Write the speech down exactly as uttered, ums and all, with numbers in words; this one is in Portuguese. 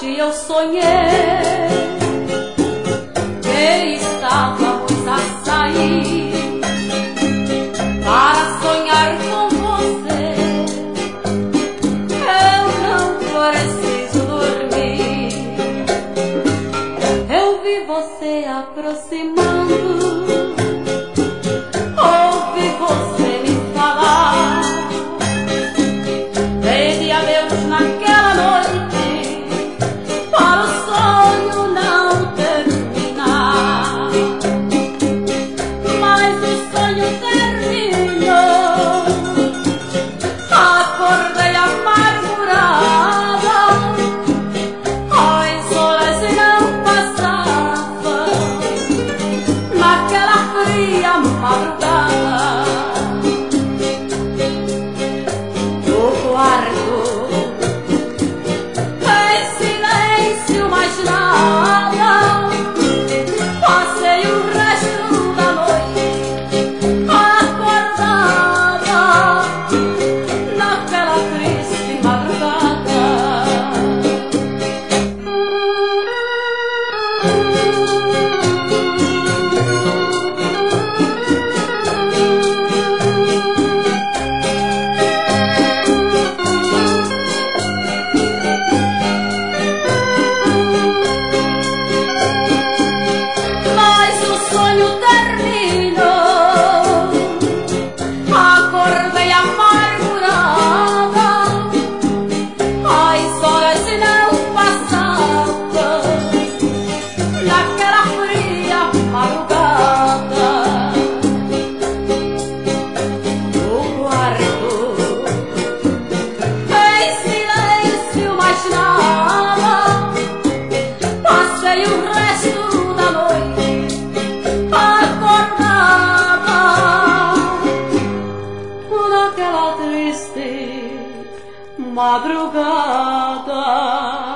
noite eu sonhei que estávamos a sair para sonhar com você. Eu não preciso dormir. Eu vi você aproximando, ouvi você me falar. Pedi a Deus naquela noite para o sonho não terminar, mas o sonho terminou. Acordei amargurada, as horas não passavam naquela fria madrugada. No quarto, em silêncio, mais nada. Passei o resto da noite acordada naquela triste madrugada. Mas o sonho terminou. Acordei amargurada, as horas não passavam naquela fria madrugada. No quarto, em silêncio, mais nada. Passei o resto da noite acordada naquela triste madrugada.